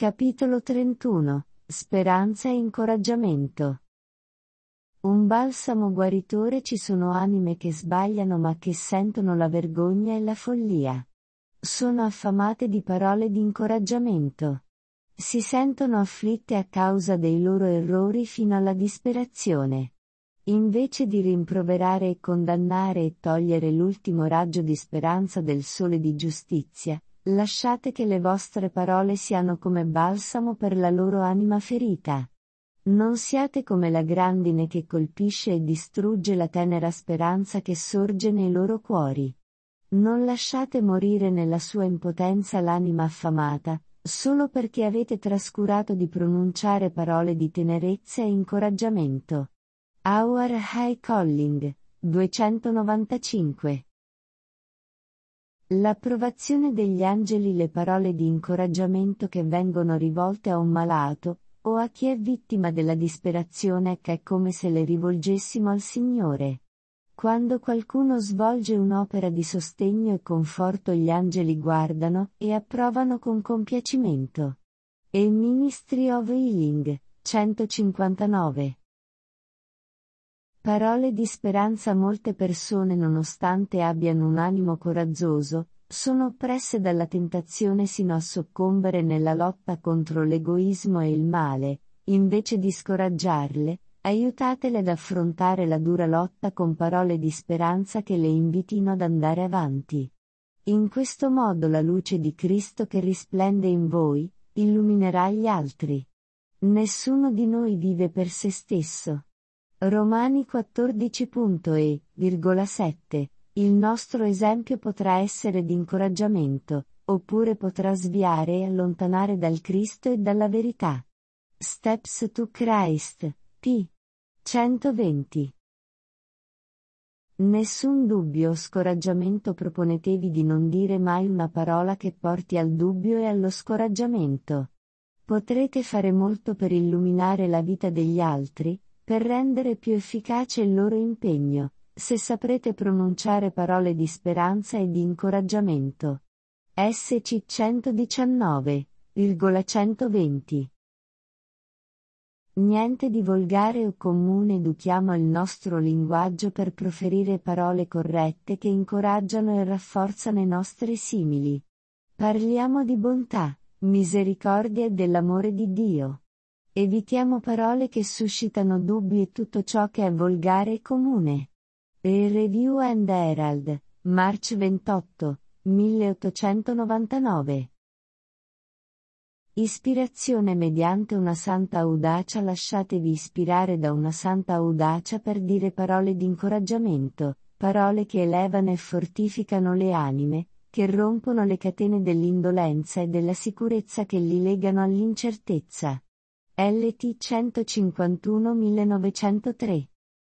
Capitolo 31. Speranza e incoraggiamento. Un balsamo guaritore. Ci sono anime che sbagliano ma che sentono la vergogna e la follia. Sono affamate di parole di incoraggiamento. Si sentono afflitte a causa dei loro errori fino alla disperazione. Invece di rimproverare e condannare e togliere l'ultimo raggio di speranza del sole di giustizia, lasciate che le vostre parole siano come balsamo per la loro anima ferita. Non siate come la grandine che colpisce e distrugge la tenera speranza che sorge nei loro cuori. Non lasciate morire nella sua impotenza l'anima affamata, solo perché avete trascurato di pronunciare parole di tenerezza e incoraggiamento. Our High Calling, 295. L'approvazione degli angeli. Le parole di incoraggiamento che vengono rivolte a un malato, o a chi è vittima della disperazione, che è come se le rivolgessimo al Signore. Quando qualcuno svolge un'opera di sostegno e conforto, gli angeli guardano e approvano con compiacimento. E Ministry of Healing, 159. Parole di speranza. Molte persone, nonostante abbiano un animo coraggioso, sono oppresse dalla tentazione sino a soccombere nella lotta contro l'egoismo e il male. Invece di scoraggiarle, aiutatele ad affrontare la dura lotta con parole di speranza che le invitino ad andare avanti. In questo modo la luce di Cristo che risplende in voi, illuminerà gli altri. Nessuno di noi vive per se stesso. Romani 14.7. Il nostro esempio potrà essere di incoraggiamento, oppure potrà sviare e allontanare dal Cristo e dalla verità. Steps to Christ, p. 120. Nessun dubbio o scoraggiamento. Proponetevi di non dire mai una parola che porti al dubbio e allo scoraggiamento. Potrete fare molto per illuminare la vita degli altri, per rendere più efficace il loro impegno, se saprete pronunciare parole di speranza e di incoraggiamento. SC 119,120. Niente di volgare o comune. Educhiamo il nostro linguaggio per proferire parole corrette che incoraggiano e rafforzano i nostri simili. Parliamo di bontà, misericordia e dell'amore di Dio. Evitiamo parole che suscitano dubbi e tutto ciò che è volgare e comune. Review and Herald, March 28, 1899. Ispirazione mediante una santa audacia. Lasciatevi ispirare da una santa audacia per dire parole di incoraggiamento, parole che elevano e fortificano le anime, che rompono le catene dell'indolenza e della sicurezza che li legano all'incertezza. LT 151-1903.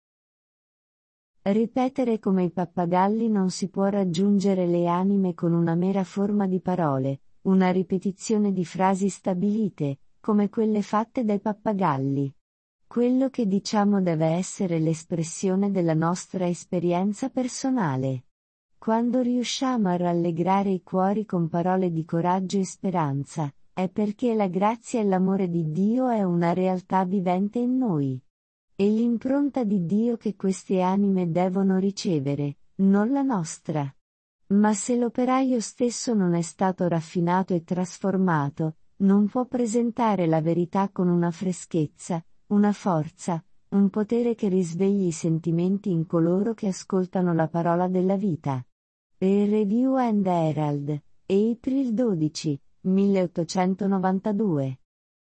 Ripetere come i pappagalli. Non si può raggiungere le anime con una mera forma di parole, una ripetizione di frasi stabilite, come quelle fatte dai pappagalli. Quello che diciamo deve essere l'espressione della nostra esperienza personale. Quando riusciamo a rallegrare i cuori con parole di coraggio e speranza, è perché la grazia e l'amore di Dio è una realtà vivente in noi. E l'impronta di Dio che queste anime devono ricevere, non la nostra. Ma se l'operaio stesso non è stato raffinato e trasformato, non può presentare la verità con una freschezza, una forza, un potere che risvegli i sentimenti in coloro che ascoltano la parola della vita. Review and Herald, April 12, 1892.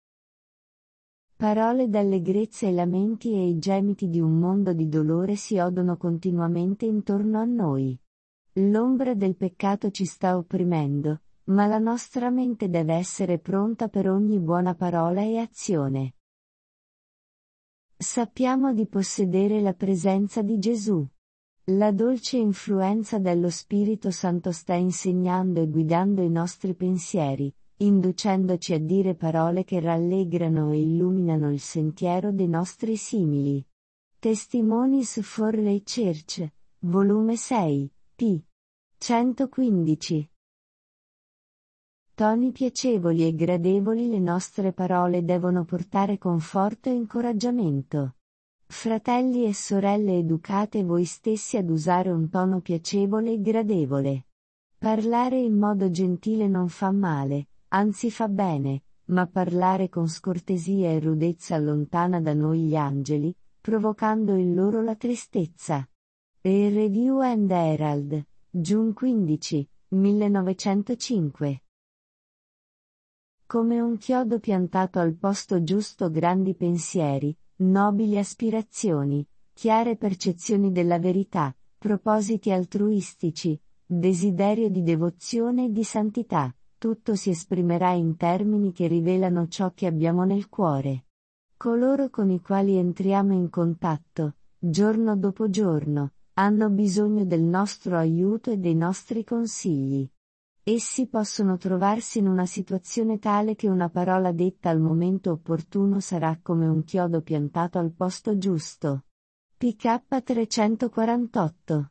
Parole d'allegrezza. I lamenti e i gemiti di un mondo di dolore si odono continuamente intorno a noi. L'ombra del peccato ci sta opprimendo, ma la nostra mente deve essere pronta per ogni buona parola e azione. Sappiamo di possedere la presenza di Gesù. La dolce influenza dello Spirito Santo sta insegnando e guidando i nostri pensieri, inducendoci a dire parole che rallegrano e illuminano il sentiero dei nostri simili. Testimonies for the Church, volume 6, p. 115. Toni piacevoli e gradevoli. Le nostre parole devono portare conforto e incoraggiamento. Fratelli e sorelle, educate voi stessi ad usare un tono piacevole e gradevole. Parlare in modo gentile non fa male, anzi fa bene, ma parlare con scortesia e rudezza allontana da noi gli angeli, provocando in loro la tristezza. Il Review and Herald, June 15, 1905. Come un chiodo piantato al posto giusto, grandi pensieri, nobili aspirazioni, chiare percezioni della verità, propositi altruistici, desiderio di devozione e di santità, tutto si esprimerà in termini che rivelano ciò che abbiamo nel cuore. Coloro con i quali entriamo in contatto, giorno dopo giorno, hanno bisogno del nostro aiuto e dei nostri consigli. Essi possono trovarsi in una situazione tale che una parola detta al momento opportuno sarà come un chiodo piantato al posto giusto. PK 348.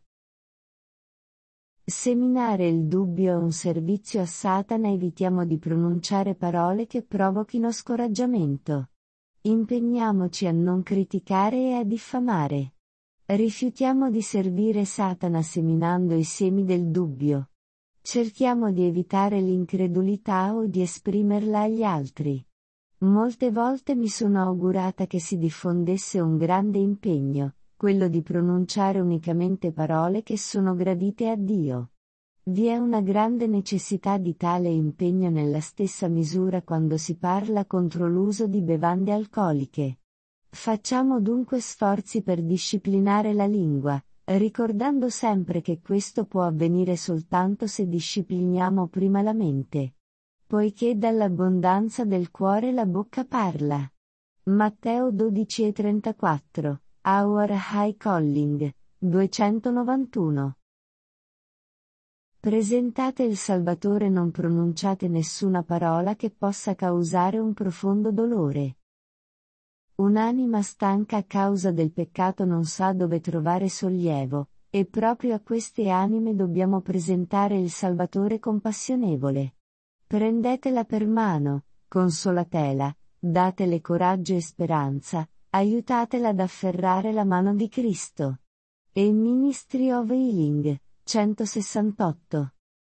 Seminare il dubbio è un servizio a Satana. Evitiamo di pronunciare parole che provochino scoraggiamento. Impegniamoci a non criticare e a diffamare. Rifiutiamo di servire Satana seminando i semi del dubbio. Cerchiamo di evitare l'incredulità o di esprimerla agli altri. Molte volte mi sono augurata che si diffondesse un grande impegno, quello di pronunciare unicamente parole che sono gradite a Dio. Vi è una grande necessità di tale impegno nella stessa misura quando si parla contro l'uso di bevande alcoliche. Facciamo dunque sforzi per disciplinare la lingua, ricordando sempre che questo può avvenire soltanto se discipliniamo prima la mente. Poiché dall'abbondanza del cuore la bocca parla. Matteo 12,34, Our High Calling, 291. Presentate il Salvatore, non pronunciate nessuna parola che possa causare un profondo dolore. Un'anima stanca a causa del peccato non sa dove trovare sollievo, e proprio a queste anime dobbiamo presentare il Salvatore compassionevole. Prendetela per mano, consolatela, datele coraggio e speranza, aiutatela ad afferrare la mano di Cristo. E Ministry of Healing, 168.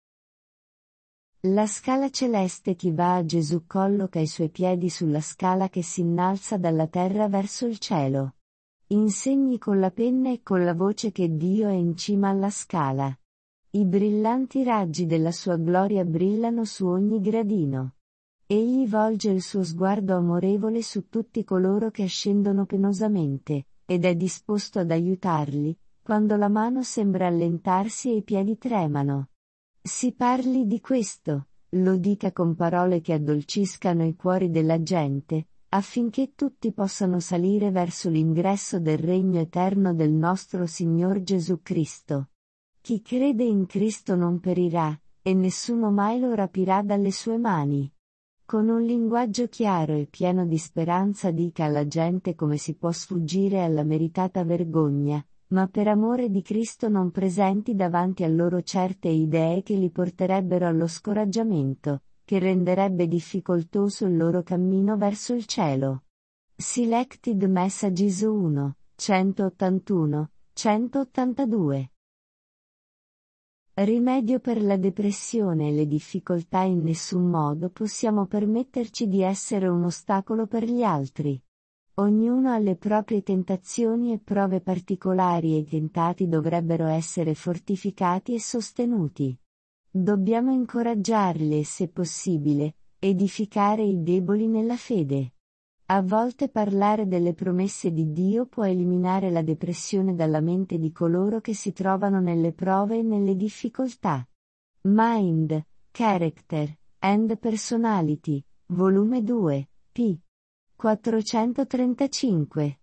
La scala celeste. Chi va a Gesù colloca i suoi piedi sulla scala che si innalza dalla terra verso il cielo. Insegni con la penna e con la voce che Dio è in cima alla scala. I brillanti raggi della sua gloria brillano su ogni gradino. Egli volge il suo sguardo amorevole su tutti coloro che scendono penosamente, ed è disposto ad aiutarli, quando la mano sembra allentarsi e i piedi tremano. Si parli di questo, lo dica con parole che addolciscano i cuori della gente, affinché tutti possano salire verso l'ingresso del regno eterno del nostro Signor Gesù Cristo. Chi crede in Cristo non perirà, e nessuno mai lo rapirà dalle sue mani. Con un linguaggio chiaro e pieno di speranza dica alla gente come si può sfuggire alla meritata vergogna, ma per amore di Cristo non presenti davanti a loro certe idee che li porterebbero allo scoraggiamento, che renderebbe difficoltoso il loro cammino verso il cielo. Selected Messages 1, 181, 182. Rimedio per la depressione e le difficoltà. In nessun modo possiamo permetterci di essere un ostacolo per gli altri. Ognuno ha le proprie tentazioni e prove particolari e i tentati dovrebbero essere fortificati e sostenuti. Dobbiamo incoraggiarli e, se possibile, edificare i deboli nella fede. A volte parlare delle promesse di Dio può eliminare la depressione dalla mente di coloro che si trovano nelle prove e nelle difficoltà. Mind, Character, and Personality, volume 2, p. 435.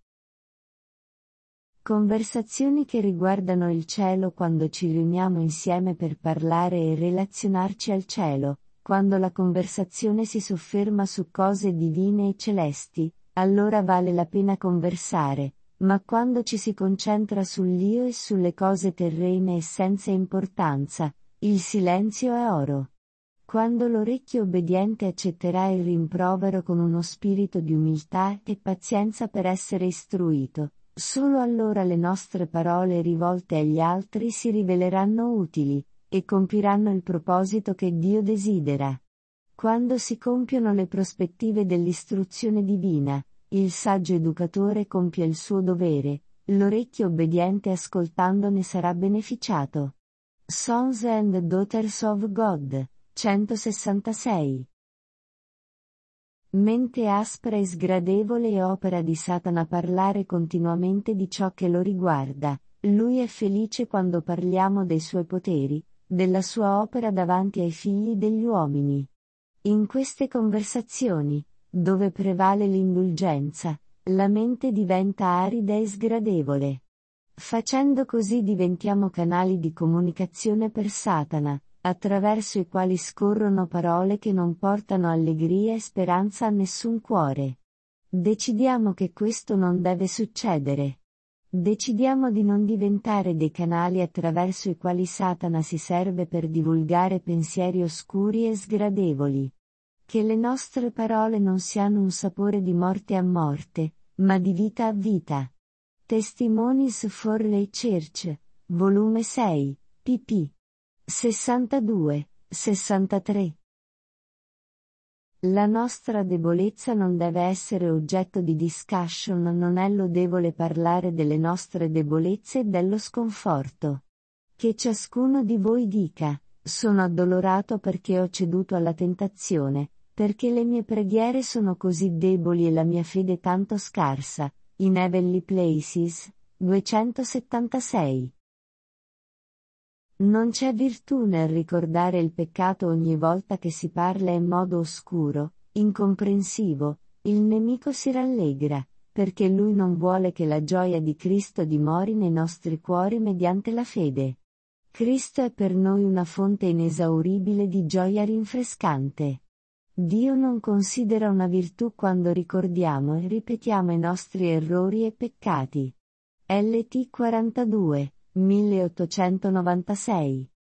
Conversazioni che riguardano il cielo. Quando ci riuniamo insieme per parlare e relazionarci al cielo, quando la conversazione si sofferma su cose divine e celesti, allora vale la pena conversare, ma quando ci si concentra sull'io e sulle cose terrene e senza importanza, il silenzio è oro. Quando l'orecchio obbediente accetterà il rimprovero con uno spirito di umiltà e pazienza per essere istruito, solo allora le nostre parole rivolte agli altri si riveleranno utili, e compiranno il proposito che Dio desidera. Quando si compiono le prospettive dell'istruzione divina, il saggio educatore compie il suo dovere, l'orecchio obbediente ascoltando ne sarà beneficiato. Sons and Daughters of God, 166. Mente aspra e sgradevole e opera di Satana parlare continuamente di ciò che lo riguarda. Lui è felice quando parliamo dei suoi poteri, della sua opera davanti ai figli degli uomini. In queste conversazioni, dove prevale l'indulgenza, la mente diventa arida e sgradevole. Facendo così diventiamo canali di comunicazione per Satana, attraverso i quali scorrono parole che non portano allegria e speranza a nessun cuore. Decidiamo che questo non deve succedere. Decidiamo di non diventare dei canali attraverso i quali Satana si serve per divulgare pensieri oscuri e sgradevoli. Che le nostre parole non siano un sapore di morte a morte, ma di vita a vita. Testimonies for the Church, volume 6, pp. 62, 63. La nostra debolezza non deve essere oggetto di discussion, non è lodevole parlare delle nostre debolezze e dello sconforto. Che ciascuno di voi dica, sono addolorato perché ho ceduto alla tentazione, perché le mie preghiere sono così deboli e la mia fede tanto scarsa. In Heavenly Places, 276. Non c'è virtù nel ricordare il peccato ogni volta che si parla in modo oscuro, incomprensivo, il nemico si rallegra, perché lui non vuole che la gioia di Cristo dimori nei nostri cuori mediante la fede. Cristo è per noi una fonte inesauribile di gioia rinfrescante. Dio non considera una virtù quando ricordiamo e ripetiamo i nostri errori e peccati. LT 42, 1896.